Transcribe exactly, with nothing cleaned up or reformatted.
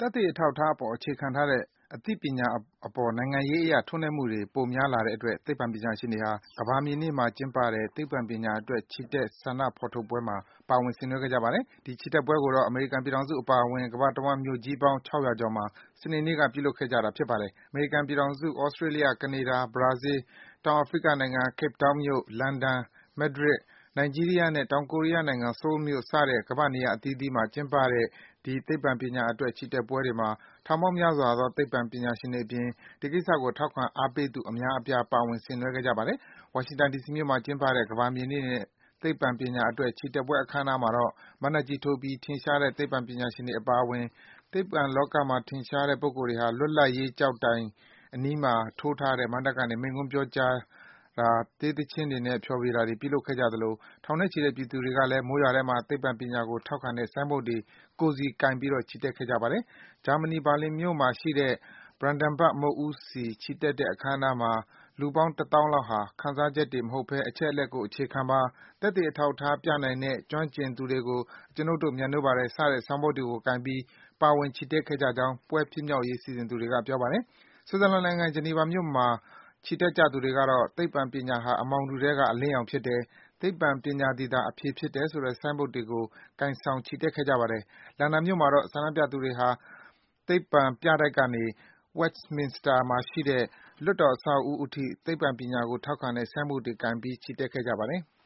သက်သေအထောက်အထားအပေါ် အခြေခံထားတဲ့ အသိပညာအပေါ် နိုင်ငံရေးအရ ထိုက်နှက်မှုတွေ ပိုများလာတဲ့အတွက် သိပ္ပံပညာရှင်တွေဟာ ကမ္ဘာမြေနေ့မှာ ကျင်းပတဲ့ သိပ္ပံပညာအတွက် ချီတက် ဆန္ဒဖော်ထုတ်ပွဲမှာ ပါဝင် ဆင်နွှဲခဲ့ကြပါတယ်။ ဒီချီတက်ပွဲကိုတော့ အမေရိကန်ပြည်ထောင်စုအပါအဝင် ကမ္ဘာတဝှမ်း မြို့ကြီးပေါင်း ၆၀၀ ကျော်မှာ စနေနေ့က ပြုလုပ်ခဲ့ကြတာ ဖြစ်ပါတယ်။ အမေရိကန်ပြည်ထောင်စု၊ သြစတြေးလျ၊ ကနေဒါ၊ ဘရာဇီးလ်၊ တောင်အာဖရိကနိုင်ငံ Cape Town မြို့၊ လန်ဒန်၊ မက်ဒရစ်၊ နိုင်ဂျီးရီးယားနဲ့ တောင်ကိုရီးယားနိုင်ငံ ဆိုးလ်မြို့ စတဲ့ ကမ္ဘာ့နေရာအသီးသီးမှာ ကျင်းပတဲ့ ဒီ သိပ္ပံပညာအတွက် ချီတက်ပွဲတွေမှာ ထောင်ပေါင်းများစွာသော သိပ္ပံပညာရှင်တွေအပြင် ဒီကိစ္စကို ထောက်ခံအားပေးသူ အများအပြား ပါဝင် ဆင်နွှဲခဲ့ကြပါတယ်။ ဝါရှင်တန် ဒီစီမြို့မှာ ကျင်းပတဲ့ ကမ္ဘာမြေနေ့နဲ့ သိပ္ပံပညာအတွက် ချီတက်ပွဲ အခမ်းအနားမှာတော့ မတ်နတ်ကြီးထိုးပြီး ထင်ရှားတဲ့ သိပ္ပံပညာရှင်တွေ အပါအဝင် သိပ္ပံလောကမှာ ထင်ရှားတဲ့ ပုဂ္ဂိုလ်တွေဟာ လွတ်လပ်ရေးကျောက်တိုင်အနီးမှာ ထိုးထားတဲ့ မဏ္ဍပ်ကနေ မိန့်ခွန်းပြောကြားတာ၊ တေးသီချင်းတွေနဲ့ ဖျော်ဖြေတာတွေ ပြုလုပ်ခဲ့ကြသလို ထောင်နဲ့ချီတဲ့ ပြည်သူတွေကလည်း မိုးရွာထဲမှာ သိပ္ပံပညာကို ထောက်ခံတဲ့ ဆိုင်းဘုတ်တွေကိုယ်စီကိုင်ပြီး ချီတက်ခဲ့ကြပါတယ်။ ဂျာမနီ ဘာလင်မြို့မှာရှိတဲ့ Brandenburg မုခ်ဦးဆီ ချီတက်တဲ့ အခမ်းအနားမှာ လူပေါင်း တသောင်းလောက်ဟာ ခံစားချက်တွေမဟုတ်ဘဲ အချက်အလက်ကို အခြေခံပါ၊ သက်သေအထောက်အထား ပြနိုင်တဲ့ ကျွမ်းကျင်သူတွေကို အကျွန်ုပ်တို့ မြတ်နိုးပါတယ် စတဲ့ ဆိုင်းဘုတ်တွေကို ကိုင်ပြီး ပါဝင် ချီတက်ခဲ့ကြကြောင်း ပွဲဖြစ်မြောက်ရေး စီစဉ်သူတွေက ပြောပါတယ်။ ဆွစ်ဇာလန်နိုင်ငံ၊ ဂျနီဗာမြို့မှာ ချီတက်ကြသူတွေကတော့ သိပ္ပံပညာဟာ အမှောင်ထုထဲက အလင်းရောင်ဖြစ်တယ်၊ သိပ္ပံပညာသည်သာ အဖြေဖြစ်တယ်ဆိုတဲ့ ဆိုင်းဘုတ်တွေကို ကိုင်ဆောင် ချီတက်ခဲ့ကြပါတယ်။ လန်ဒန်မြို့မှာတော့ ဆန္ဒပြသူတွေဟာ သိပ္ပံပြတိုက်ကနေ Westminster မှာရှိတဲ့ လွှတ်တော်အဆောက်အဦးအထိ သိပ္ပံပညာကို ထောက်ခံတဲ့ ဆိုင်းဘုတ်တွေကိုင်ပြီး ချီတက်ခဲ့ကြပါတယ်။